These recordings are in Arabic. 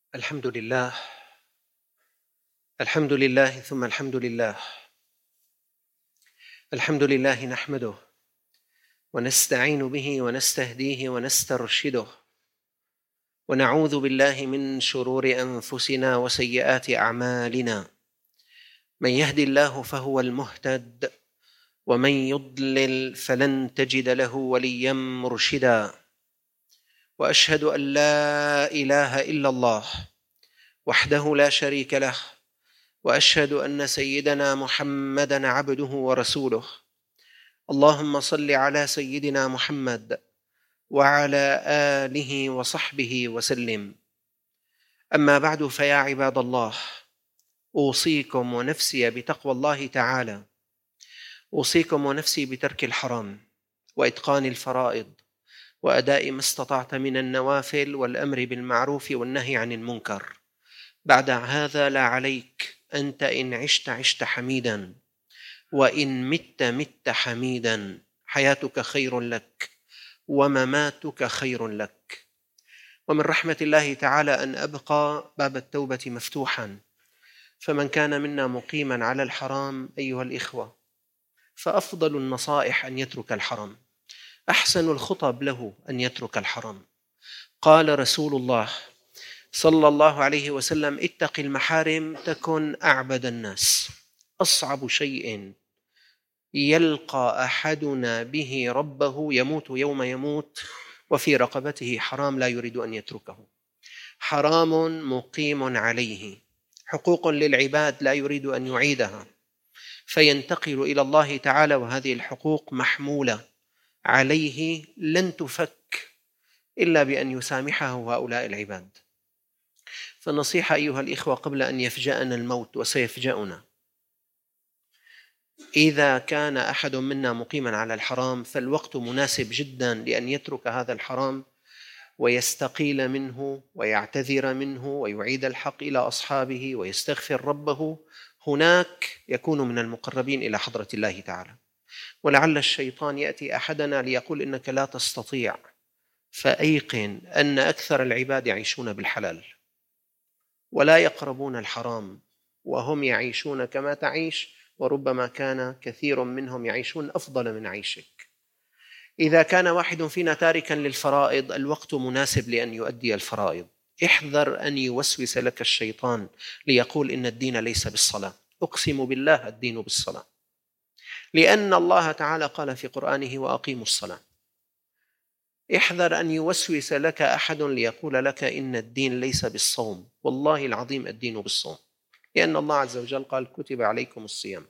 الحمد لله. الحمد لله ثم الحمد لله. الحمد لله نحمده ونستعين به ونستهديه ونسترشده، ونعوذ بالله من شرور أنفسنا وسيئات أعمالنا. من يهد الله فهو المهتد، ومن يضلل فلن تجد له وليا مرشدا. وأشهد أن لا إله إلا الله وحده لا شريك له، وأشهد أن سيدنا محمدًا عبده ورسوله. اللهم صل على سيدنا محمد وعلى آله وصحبه وسلم. أما بعد، فيا عباد الله، أوصيكم ونفسي بتقوى الله تعالى. أوصيكم ونفسي بترك الحرام وإتقان الفرائض وأداء ما استطعت من النوافل والأمر بالمعروف والنهي عن المنكر. بعد هذا لا عليك، أنت إن عشت عشت حميداً، وإن مت مت حميداً. حياتك خير لك ومماتك خير لك. ومن رحمة الله تعالى أن أبقى باب التوبة مفتوحاً، فمن كان منا مقيماً على الحرام أيها الإخوة، فأفضل النصائح أن يترك الحرام، أحسن الخطب له أن يترك الحرام. قال رسول الله صلى الله عليه وسلم: اتق المحارم تكن أعبد الناس. أصعب شيء يلقى أحدنا به ربه يموت يوم يموت وفي رقبته حرام لا يريد أن يتركه، حرام مقيم عليه، حقوق للعباد لا يريد أن يعيدها، فينتقل إلى الله تعالى وهذه الحقوق محمولة عليه لن تفك إلا بأن يسامحه هؤلاء العباد. فالنصيحة أيها الإخوة قبل أن يفجأنا الموت، وسيفجأنا، إذا كان أحد منا مقيما على الحرام فالوقت مناسب جدا لأن يترك هذا الحرام ويستقيل منه ويعتذر منه ويعيد الحق إلى أصحابه ويستغفر ربه. هناك يكون من المقربين إلى حضرة الله تعالى. ولعل الشيطان يأتي أحدنا ليقول إنك لا تستطيع، فأيقن أن أكثر العباد يعيشون بالحلال ولا يقربون الحرام، وهم يعيشون كما تعيش، وربما كان كثير منهم يعيشون أفضل من عيشك. إذا كان واحد فينا تاركا للفرائض، الوقت مناسب لأن يؤدي الفرائض. احذر أن يوسوس لك الشيطان ليقول إن الدين ليس بالصلاة. أقسم بالله الدين بالصلاة، لأن الله تعالى قال في قرآنه: وأقيموا الصلاة. احذر أن يوسوس لك أحد ليقول لك إن الدين ليس بالصوم. والله العظيم الدين بالصوم، لأن الله عز وجل قال: كتب عليكم الصيام.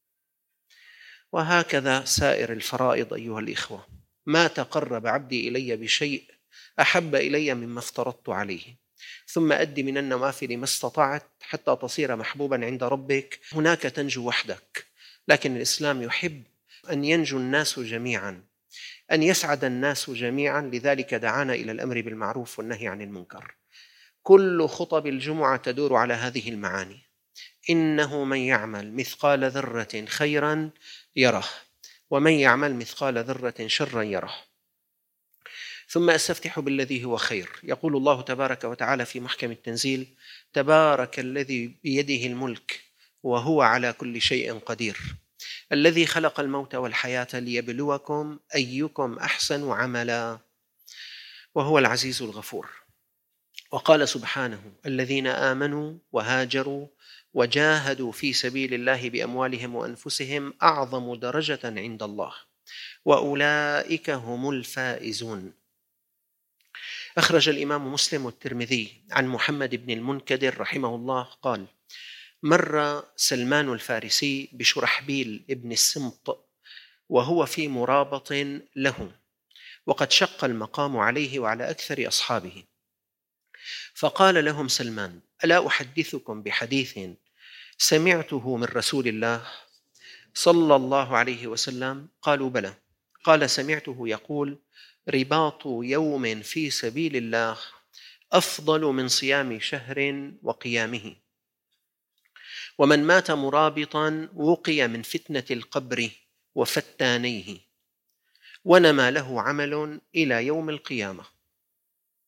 وهكذا سائر الفرائض أيها الإخوة. ما تقرب عبدي إلي بشيء أحب إلي مما افترضت عليه. ثم أد من النوافل ما استطعت حتى تصير محبوبا عند ربك. هناك تنجو وحدك، لكن الإسلام يحب أن ينجو الناس جميعا، أن يسعد الناس جميعا. لذلك دعانا إلى الأمر بالمعروف والنهي عن المنكر. كل خطب الجمعة تدور على هذه المعاني: إنه من يعمل مثقال ذرة خيرا يره، ومن يعمل مثقال ذرة شرا يره. ثم أستفتح بالذي هو خير. يقول الله تبارك وتعالى في محكم التنزيل: تبارك الذي بيده الملك وهو على كل شيء قدير، الذي خلق الموت والحياة ليبلوكم أيكم أحسن عملا، وهو العزيز الغفور. وقال سبحانه: الذين آمنوا وهاجروا وجاهدوا في سبيل الله بأموالهم وأنفسهم أعظم درجة عند الله وأولئك هم الفائزون. أخرج الإمام مسلم والترمذي عن محمد بن المنكدر رحمه الله قال: مر سلمان الفارسي بشرحبيل ابن السمط وهو في مرابط له، وقد شق المقام عليه وعلى أكثر أصحابه، فقال لهم سلمان: ألا أحدثكم بحديث سمعته من رسول الله صلى الله عليه وسلم؟ قالوا: بلى. قال: سمعته يقول: رباط يوم في سبيل الله أفضل من صيام شهر وقيامه، ومن مات مرابطا وقي من فتنة القبر وفتانيه، ونما له عمل إلى يوم القيامة.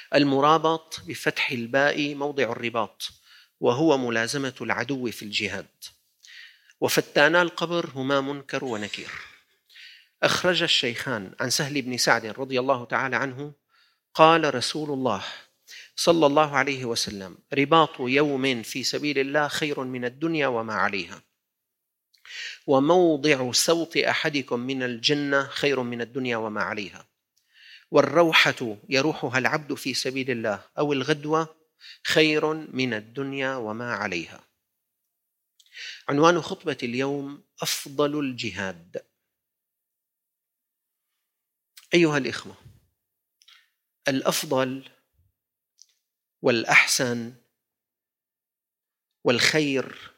المرابط بفتح الباء موضع الرباط، وهو ملازمة العدو في الجهاد. وفتانا القبر هما منكر ونكير. أخرج الشيخان عن سهل بن سعد رضي الله تعالى عنه قال رسول الله صلى الله عليه وسلم: رباط يوم في سبيل الله خير من الدنيا وما عليها، وموضع سوط أحدكم من الجنة خير من الدنيا وما عليها، والروحة يروحها العبد في سبيل الله أو الغدوة خير من الدنيا وما عليها. عنوان خطبة اليوم: أفضل الجهاد. أيها الإخوة، الأفضل والأحسن والخير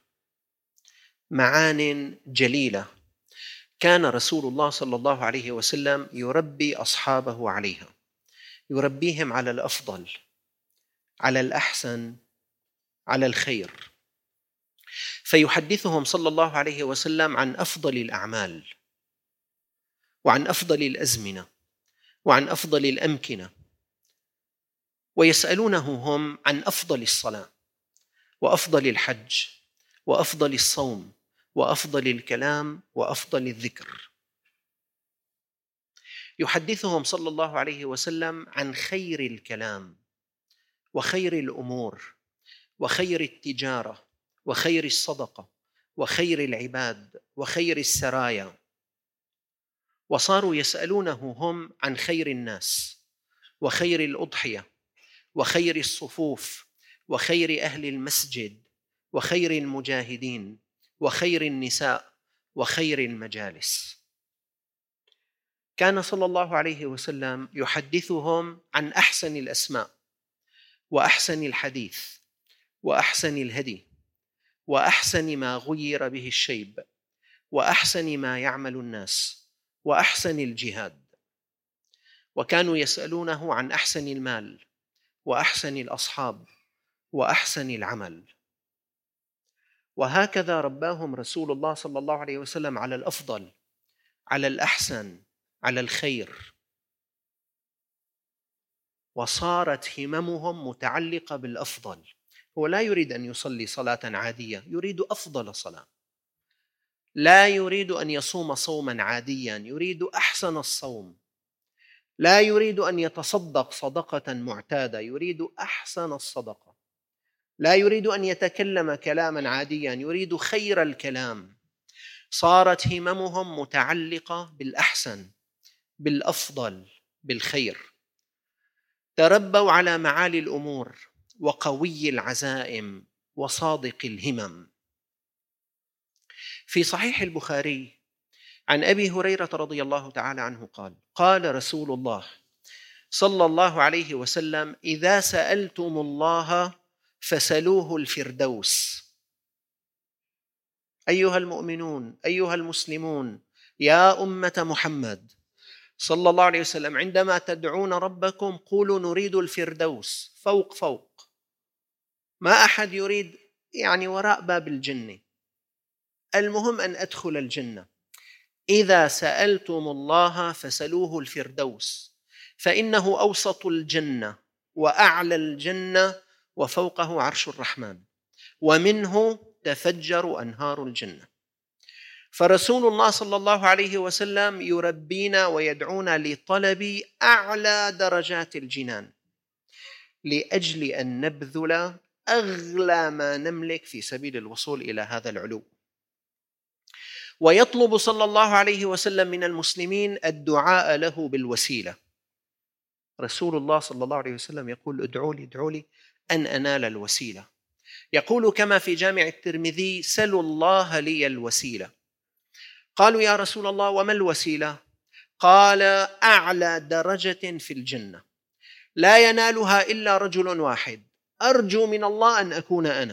معان جليلة كان رسول الله صلى الله عليه وسلم يربي أصحابه عليها، يربيهم على الأفضل، على الأحسن، على الخير، فيحدثهم صلى الله عليه وسلم عن أفضل الأعمال، وعن أفضل الأزمنة، وعن أفضل الأمكنة، ويسألونه هم عن أفضل الصلاة، وأفضل الحج، وأفضل الصوم، وأفضل الكلام، وأفضل الذكر. يحدثهم صلى الله عليه وسلم عن خير الكلام، وخير الأمور، وخير التجارة، وخير الصدقة، وخير العباد، وخير السرايا. وصاروا يسألونه هم عن خير الناس، وخير الأضحية، وخير الصفوف، وخير أهل المسجد، وخير المجاهدين، وخير النساء، وخير المجالس. كان صلى الله عليه وسلم يحدثهم عن أحسن الأسماء، وأحسن الحديث، وأحسن الهدي، وأحسن ما غير به الشيب، وأحسن ما يعمل الناس، وأحسن الجهاد. وكانوا يسألونه عن أحسن المال، وأحسن الأصحاب، وأحسن العمل. وهكذا رباهم رسول الله صلى الله عليه وسلم على الأفضل، على الأحسن، على الخير. وصارت هممهم متعلقة بالأفضل. هو لا يريد أن يصلي صلاة عادية، يريد أفضل صلاة. لا يريد أن يصوم صوما عاديا، يريد أحسن الصوم. لا يريد أن يتصدق صدقة معتادة، يريد أحسن الصدقة. لا يريد أن يتكلم كلاما عاديا، يريد خير الكلام. صارت هممهم متعلقة بالأحسن، بالأفضل، بالخير. تربوا على معالي الأمور، وقوي العزائم، وصادق الهمم. في صحيح البخاري عن أبي هريرة رضي الله تعالى عنه قال: قال رسول الله صلى الله عليه وسلم: إذا سألتم الله فسلوه الفردوس. أيها المؤمنون، أيها المسلمون، يا أمة محمد صلى الله عليه وسلم، عندما تدعون ربكم قولوا نريد الفردوس، فوق فوق. ما أحد يريد وراء باب الجنة، المهم أن أدخل الجنة. إذا سألتم الله فسلوه الفردوس، فإنه أوسط الجنة، وأعلى الجنة، وفوقه عرش الرحمن، ومنه تفجر أنهار الجنة. فرسول الله صلى الله عليه وسلم يربينا ويدعونا لطلب أعلى درجات الجنان، لأجل أن نبذل أغلى ما نملك في سبيل الوصول إلى هذا العلو. ويطلب صلى الله عليه وسلم من المسلمين الدعاء له بالوسيلة. رسول الله صلى الله عليه وسلم يقول: ادعوا لي أن أنال الوسيلة. يقول كما في جامع الترمذي: سلوا الله لي الوسيلة. قالوا: يا رسول الله وما الوسيلة؟ قال: أعلى درجة في الجنة لا ينالها إلا رجل واحد، أرجو من الله أن أكون أنا.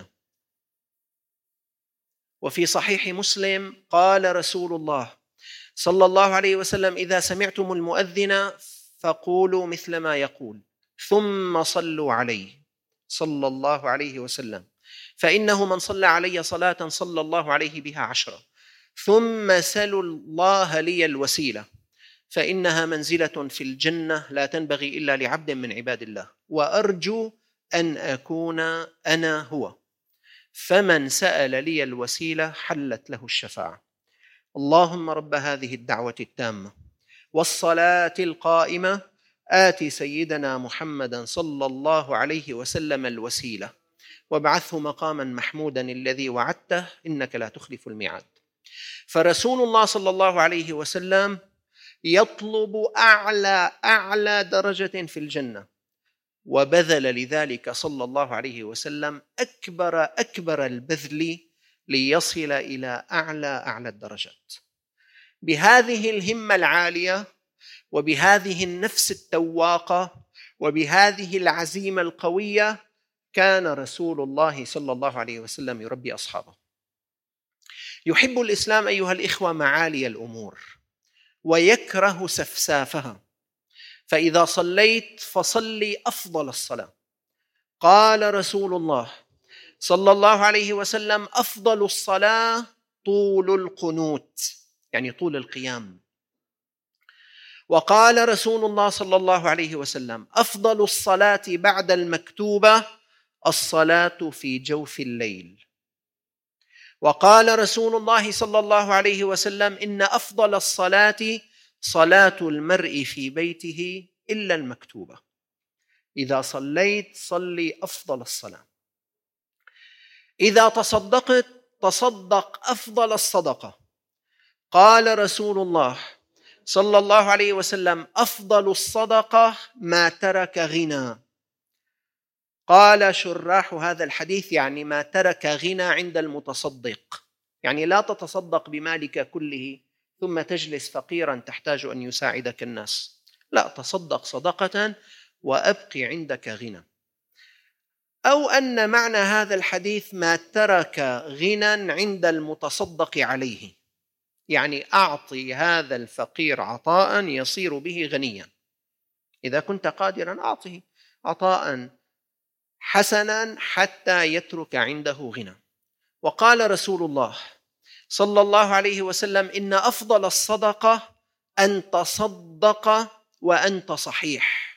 وفي صحيح مسلم قال رسول الله صلى الله عليه وسلم: إذا سمعتم المؤذن فقولوا مثل ما يقول، ثم صلوا عليه صلى الله عليه وسلم، فإنه من صلى علي صلاة صلى الله عليه بها 10. ثم سلوا الله لي الوسيلة، فإنها منزلة في الجنة لا تنبغي إلا لعبد من عباد الله. وأرجو أن أكون أنا هو، فمن سأل لي الوسيلة حلت له الشفاعة. اللهم رب هذه الدعوة التامة والصلاة القائمة آت سيدنا محمدا صلى الله عليه وسلم الوسيلة وابعثه مقاما محمودا الذي وعدته إنك لا تخلف الميعاد. فرسول الله صلى الله عليه وسلم يطلب أعلى درجة في الجنة، وبذل لذلك صلى الله عليه وسلم أكبر البذل ليصل إلى أعلى الدرجات. بهذه الهمة العالية وبهذه النفس التواقة وبهذه العزيمة القوية كان رسول الله صلى الله عليه وسلم يربي أصحابه. يحب الإسلام أيها الإخوة معالي الأمور ويكره سفسافها، فإذا صليت فصلي أفضل الصلاة. قال رسول الله صلى الله عليه وسلم: أفضل الصلاة طول القنوت، يعني طول القيام. وقال رسول الله صلى الله عليه وسلم: أفضل الصلاة بعد المكتوبة الصلاة في جوف الليل. وقال رسول الله صلى الله عليه وسلم: إن أفضل الصلاة صلاة المرء في بيته إلا المكتوبة. إذا صليت صلي أفضل الصلاة. إذا تصدقت تصدق أفضل الصدقة. قال رسول الله صلى الله عليه وسلم: أفضل الصدقة ما ترك غنى. قال شراح هذا الحديث يعني ما ترك غنى عند المتصدق، يعني لا تتصدق بمالك كله ثم تجلس فقيرا تحتاج أن يساعدك الناس، لا، تصدق صدقة وأبقي عندك غنى. أو أن معنى هذا الحديث ما ترك غنى عند المتصدق عليه، يعني أعطي هذا الفقير عطاء يصير به غنيا. إذا كنت قادرا أعطه عطاء حسنا حتى يترك عنده غنى. وقال رسول الله صلى الله عليه وسلم: إن أفضل الصدقة أن تصدق وأنت صحيح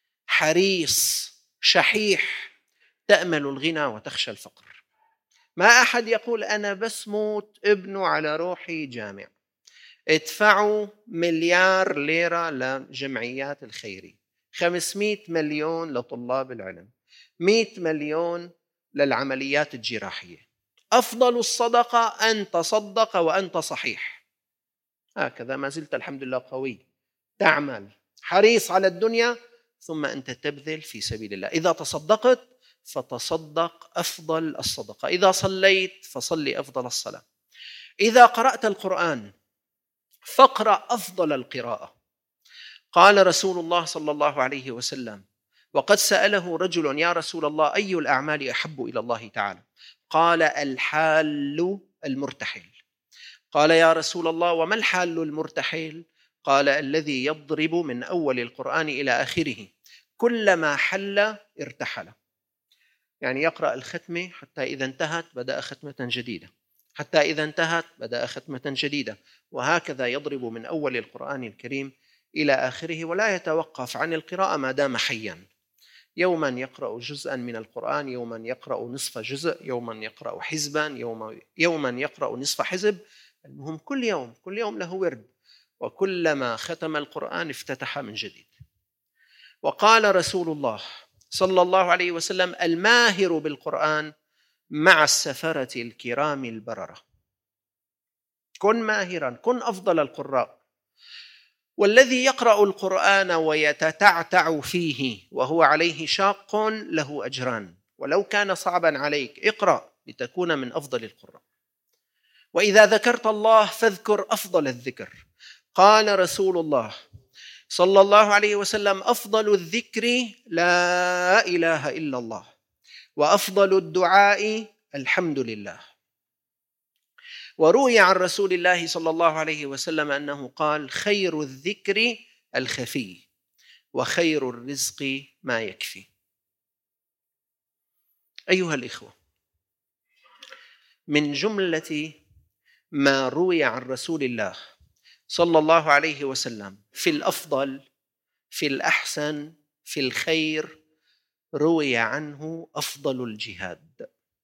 حريص شحيح تأمل الغنى وتخشى الفقر. ما أحد يقول أنا بس موت ابنه على روحي جامع، ادفعوا 1,000,000,000 ليرة لجمعيات الخيرية، 500 مليون لطلاب العلم، 100 مليون للعمليات الجراحية. أفضل الصدقة أن تصدق وأنت صحيح. هكذا ما زلت الحمد لله قوي، تعمل حريص على الدنيا ثم أنت تبذل في سبيل الله. إذا تصدقت فتصدق أفضل الصدقة. إذا صليت فصلي أفضل الصلاة. إذا قرأت القرآن فاقرأ أفضل القراءة. قال رسول الله صلى الله عليه وسلم: وقد سأله رجل: يا رسول الله أي الأعمال أحب إلى الله تعالى؟ قال: الحال المرتحل. قال: يا رسول الله وما الحال المرتحل؟ قال: الذي يضرب من أول القرآن إلى آخره كلما حل ارتحل، يعني يقرأ الختمة حتى إذا انتهت بدأ ختمة جديدة، حتى إذا انتهت بدأ ختمة جديدة، وهكذا يضرب من أول القرآن الكريم إلى آخره ولا يتوقف عن القراءة ما دام حيا. يوما يقرأ جزءا من القرآن، يوما يقرأ نصف جزء، يوما يقرأ حزبا، يوما يقرأ نصف حزب. المهم كل يوم له ورد، وكلما ختم القرآن افتتح من جديد. وقال رسول الله صلى الله عليه وسلم: الماهر بالقرآن مع السفرة الكرام البررة. كن ماهرا، كن أفضل القراء. والذي يقرأ القرآن ويتتعتع فيه وهو عليه شاق له أجران، ولو كان صعبا عليك اقرأ لتكون من أفضل القراء. وإذا ذكرت الله فاذكر أفضل الذكر. قال رسول الله صلى الله عليه وسلم: أفضل الذكر لا إله إلا الله، وأفضل الدعاء الحمد لله. وروي عن رسول الله صلى الله عليه وسلم أنه قال: خير الذكر الخفي، وخير الرزق ما يكفي. أيها الإخوة، من جملة ما روي عن رسول الله صلى الله عليه وسلم في الأفضل، في الأحسن، في الخير، روي عنه أفضل الجهاد،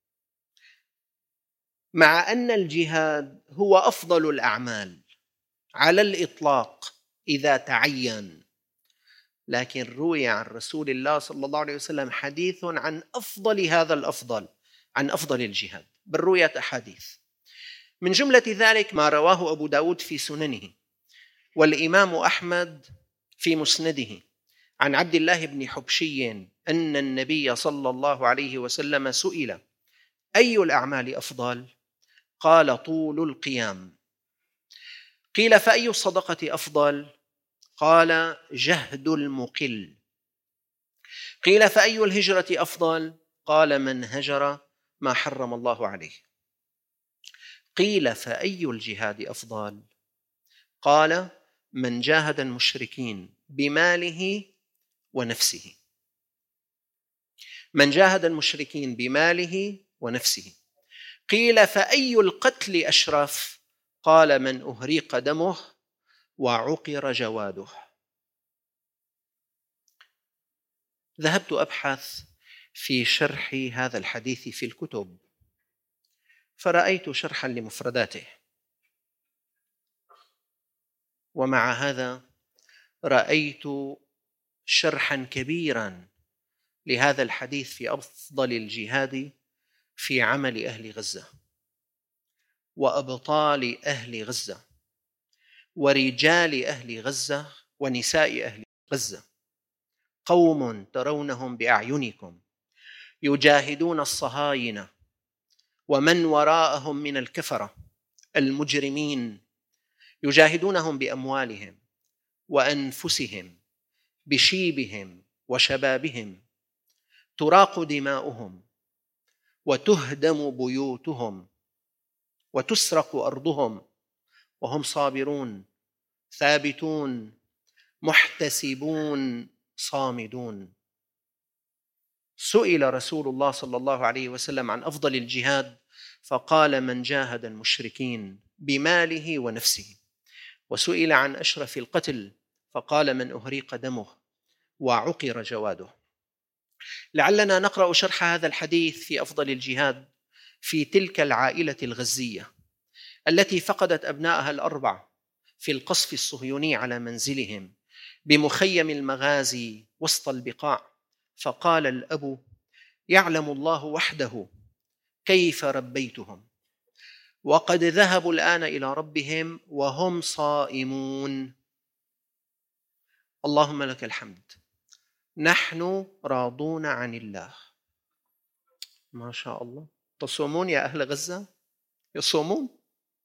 مع أن الجهاد هو أفضل الأعمال على الإطلاق إذا تعين، لكن روي عن رسول الله صلى الله عليه وسلم حديث عن أفضل هذا الأفضل، عن أفضل الجهاد، بل رويت أحاديث. من جملة ذلك ما رواه أبو داود في سننه، والإمام أحمد في مسنده، عن عبد الله بن حبشي أن النبي صلى الله عليه وسلم سئل: أي الأعمال أفضل؟ قال: طول القيام. قيل: فأي الصدقة أفضل؟ قال: جهد المقل. قيل: فأي الهجرة أفضل؟ قال: من هجر ما حرم الله عليه. قيل: فأي الجهاد أفضل؟ قال: من جاهد المشركين بماله ونفسه. من جاهد المشركين بماله ونفسه. قيل: فأي القتل أشرف؟ قال: من أهريق دمه وعقر جواده. ذهبت أبحث في شرح هذا الحديث في الكتب، فرأيت شرحا لمفرداته، ومع هذا رأيت شرحا كبيرا لهذا الحديث في أفضل الجهاد في عمل أهل غزة وأبطال أهل غزة ورجال أهل غزة ونساء أهل غزة، قوم ترونهم بأعينكم يجاهدون الصهاينة ومن وراءهم من الكفرة المجرمين، يجاهدونهم بأموالهم وأنفسهم بشيبهم وشبابهم، تراق دماؤهم وتهدم بيوتهم وتسرق أرضهم، وهم صابرون ثابتون محتسبون صامدون. سئل رسول الله صلى الله عليه وسلم عن أفضل الجهاد فقال: من جاهد المشركين بماله ونفسه. وسئل عن أشرف القتل فقال: من أهريق دمه وعقر جواده. لعلنا نقرأ شرح هذا الحديث في أفضل الجهاد في تلك العائلة الغزية التي فقدت أبنائها الأربع في القصف الصهيوني على منزلهم بمخيم المغازي وسط البقاع، فقال الأب: يعلم الله وحده كيف ربيتهم، وقد ذهبوا الآن إلى ربهم وهم صائمون. اللهم لك الحمد، نحن راضون عن الله. ما شاء الله. تصومون يا أهل غزة؟ يصومون.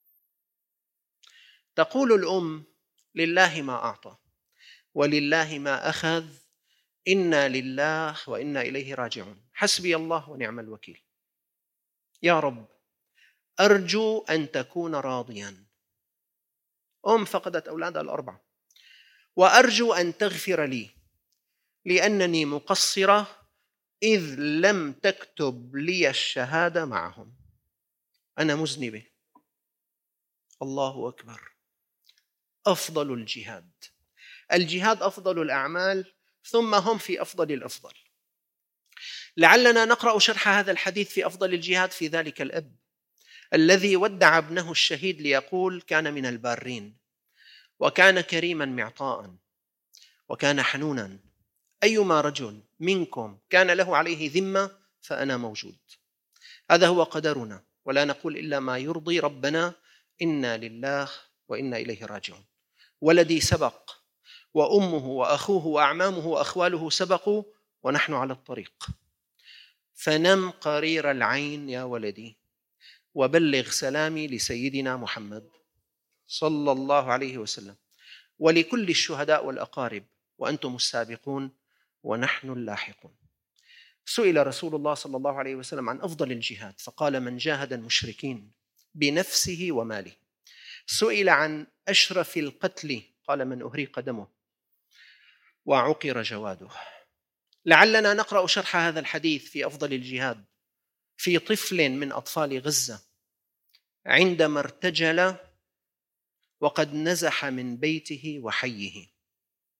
تقول الأم: لله ما أعطى ولله ما أخذ، إنا لله وإنا إليه راجعون، حسبي الله ونعم الوكيل. يا رب أرجو أن تكون راضيا. أم فقدت أولادها الأربعة، وأرجو أن تغفر لي لأنني مقصرة إذ لم تكتب لي الشهادة معهم، أنا مذنبة. الله أكبر. أفضل الجهاد، الجهاد أفضل الأعمال، ثم هم في أفضل الأفضل. لعلنا نقرأ شرح هذا الحديث في أفضل الجهاد في ذلك الأب الذي ودع ابنه الشهيد ليقول: كان من البارين وكان كريما معطاء وكان حنونا، أيما رجل منكم كان له عليه ذمة فأنا موجود. هذا هو قدرنا، ولا نقول إلا ما يرضي ربنا، إنا لله وإنا إليه راجعون. ولدي سبق، وأمه وأخوه وأعمامه وأخواله سبقوا، ونحن على الطريق. فنم قرير العين يا ولدي، وبلغ سلامي لسيدنا محمد صلى الله عليه وسلم ولكل الشهداء والأقارب، وأنتم السابقون ونحن اللاحقون. سئل رسول الله صلى الله عليه وسلم عن أفضل الجهاد فقال: من جاهد المشركين بنفسه وماله. سئل عن أشرف القتل قال: من أهريق دمه وعقر جواده. لعلنا نقرأ شرح هذا الحديث في أفضل الجهاد في طفل من أطفال غزة عندما ارتجل وقد نزح من بيته وحيه،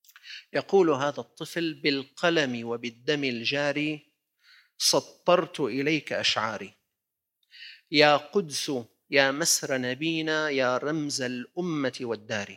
يقول هذا الطفل: بالقلم وبالدم الجاري سطرت إليك أشعاري، يا قدس يا مسر نبينا يا رمز الأمة والدار،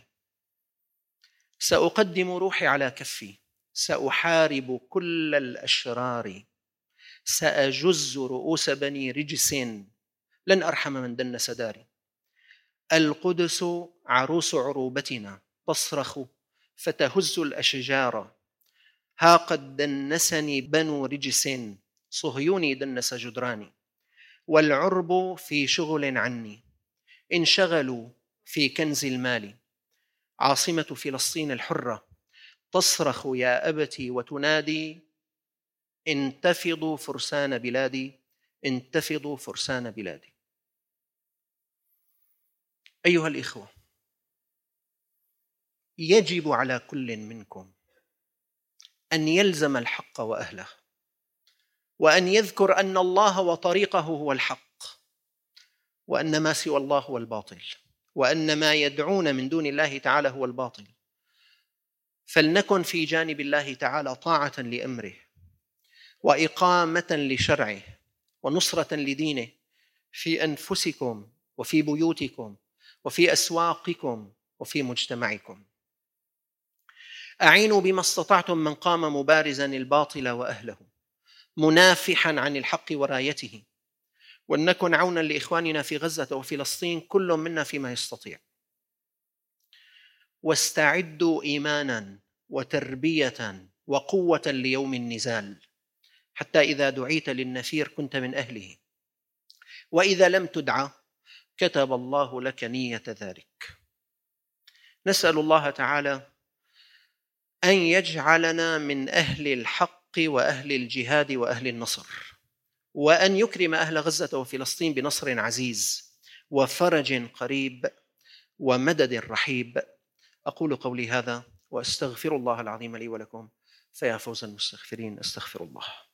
سأقدم روحي على كفي، سأحارب كل الأشرار، سأجز رؤوس بني رجس، لن أرحم من دنس داري. القدس عروس عروبتنا تصرخ فتهز الأشجار، ها قد دنسني بنو رجس، صهيوني دنس جدراني، والعرب في شغل عني انشغلوا في كنز المال، عاصمة فلسطين الحرة تصرخ يا أبتي وتنادي: انتفضوا فرسان بلادي، انتفضوا فرسان بلادي. أيها الإخوة، يجب على كل منكم أن يلزم الحق وأهله، وأن يذكر أن الله وطريقه هو الحق، وأن ما سوى الله هو الباطل، وأن ما يدعون من دون الله تعالى هو الباطل. فلنكن في جانب الله تعالى طاعة لأمره وإقامة لشرعه ونصرة لدينه في أنفسكم وفي بيوتكم وفي أسواقكم وفي مجتمعكم. أعينوا بما استطعتم من قام مبارزا الباطل وأهله منافحا عن الحق ورايته، ولنكن عونا لإخواننا في غزة وفلسطين كل منا فيما يستطيع. واستعدوا إيمانا وتربية وقوة ليوم النزال، حتى إذا دعيت للنفير كنت من أهله، وإذا لم تدعى كتب الله لك نية ذلك. نسأل الله تعالى أن يجعلنا من أهل الحق وأهل الجهاد وأهل النصر، وأن يكرم أهل غزة وفلسطين بنصر عزيز وفرج قريب ومدد رحيب. أقول قولي هذا وأستغفر الله العظيم لي ولكم، فيا فوز المستغفرين. أستغفر الله.